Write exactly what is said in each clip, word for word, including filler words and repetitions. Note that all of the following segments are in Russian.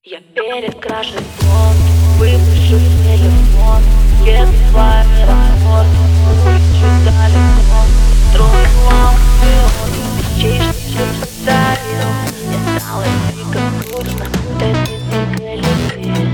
Я перекрашу блонд, выпишу телефон, еду в аэропорт, улечу далеко, строю аукцион, вещей, что тебе подарил. Мне стало дико скучно от этой дикой любви.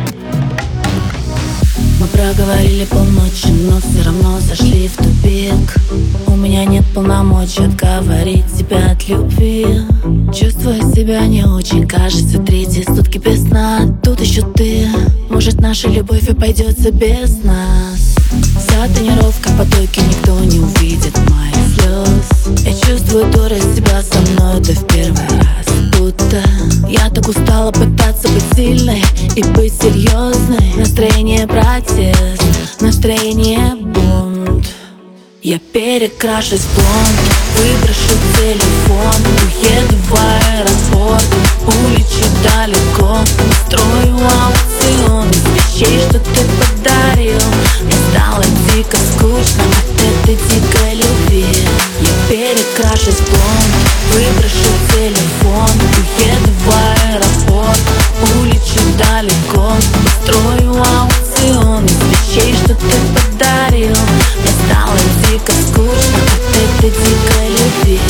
Мы проговорили полночи, но все равно зашли в тупик. У меня нет полномочий отговорить тебя от любви. Чувствую себя не очень, кажется, третьи сутки без сна. Тут еще ты, может, наша любовь обойдется без нас. За тренировкой потоки никто не увидит моих слез. Я чувствую дурость тебя со мной, это в первый раз. Будто я так устала пытаться быть сильной и быть серьезной. Настроение протест, настроение бунт. Я перекрашусь в блонд, выброшу телефон, уеду в аэропорт, улечу далеко, устрою аукцион из вещей, что ты подарил. Мне стало дико скучно от этой дикой любви. Я перекрашусь в блонд, выброшу телефон, уеду в аэропорт, улечу далеко, устрою аукцион из вещей, что ты подарил. Мне стало дико скучно от этой дикой любви.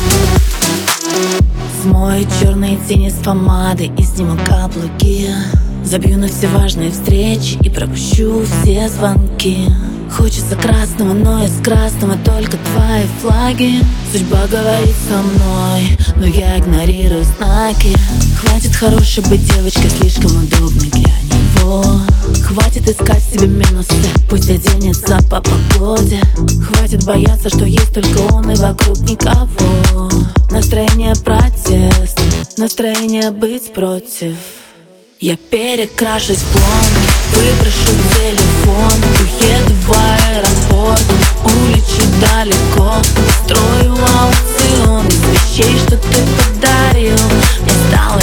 Смою черные тени с помады и сниму каблуки. Забью на все важные встречи и пропущу все звонки. Хочется красного, но из красного только твои флаги. Судьба говорит со мной, но я игнорирую знаки. Хватит хорошей быть девочкой, слишком удобной для него. Хватит искать в себе минусы, пусть оденется по погоде. Хватит бояться, что есть только он и вокруг никого. Настроение протест, настроение быть против. Я перекрашусь в блонд, выброшу телефон, уеду в аэропорт, улечу далеко, устрою аукцион из вещей, что ты подарил. Мне стало